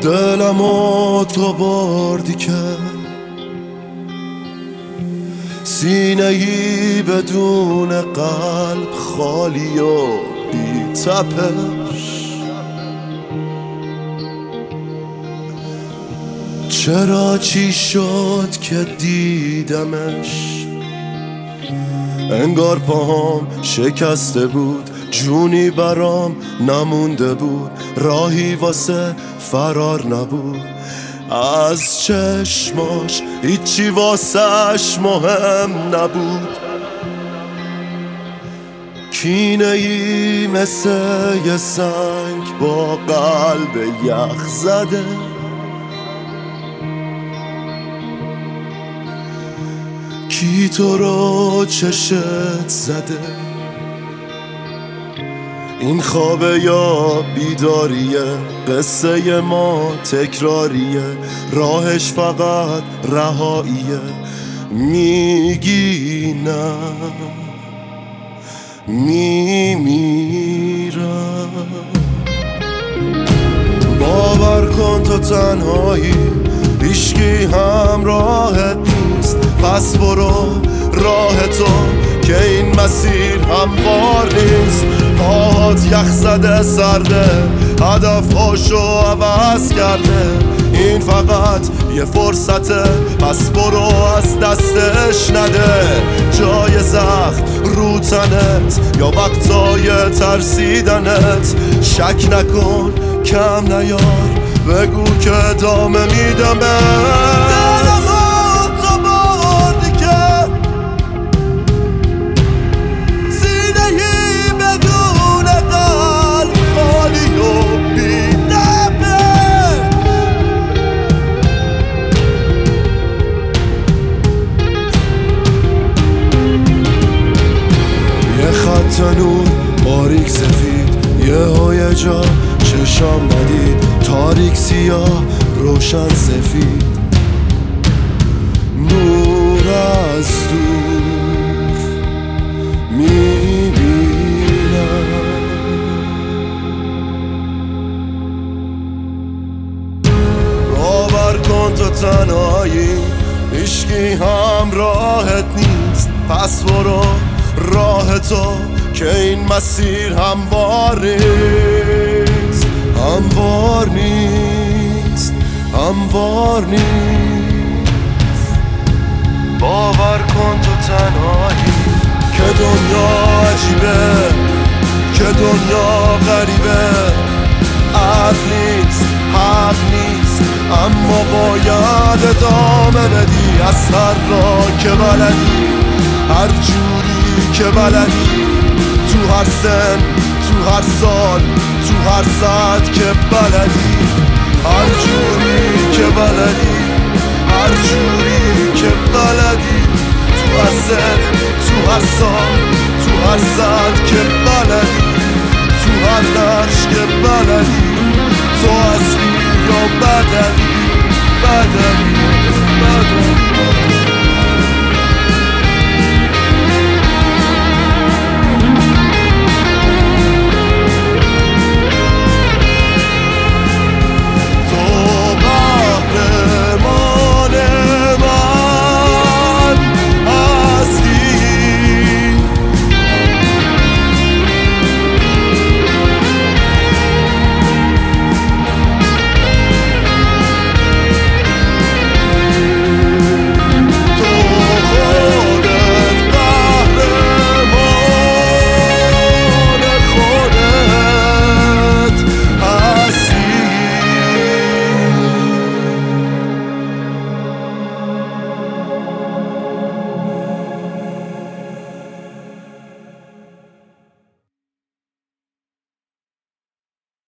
دلمو تو بردی که سینه‌ای بدون قلب خالی و بی تپش. چرا چی شد که دیدمش؟ انگار پاهم شکسته بود، جونی برام نمونده بود، راهی واسه فرار نبود از چشماش، هیچی واسش مهم نبود. کینه‌ای مثل یه سنگ با قلب یخ زده، کی تو رو چشت زده؟ این خوابه یا بیداریه؟ قصه ما تکراریه، راهش فقط رهاییه. میگی نه میمیرم. باور کن تو تنهایی، هیچکی همراهت نیست، پس برو راه تو که این مسیر هموار نیست. پاهات یخ زده سرده، هدفهاشو عوض کرده، این فقط یه فرصته، پس برو از دستش نده. جای زخم رو تنت یا وقتای ترسیدنت، شک نکن کم نیار، بگو که ادامه میدم. تنور باریک سفید، یه جا چشام ندید، تاریک سیاه روشن سفید، نور از دور میبینم. باور کن تو تنهایی، هیچکی همراهت نیست، پس برو راه تو که این مسیر هموار نیست، هموار نیست، هموار نیست. باور کن تو تنهایی که دنیا عجیبه، که دنیا غریبه، عدل نیست، حق نیست، اما باید ادامه بدی از هر راه که بلدی، هر جوری که بلدی، تو هر سن، تو هر سال، تو هر ساعت که بلدی، هر جوری که بلدی، هر جوری که بلدی، تو هر سن، تو هر سال، تو هر ساعت که بلدی، تو هر نقش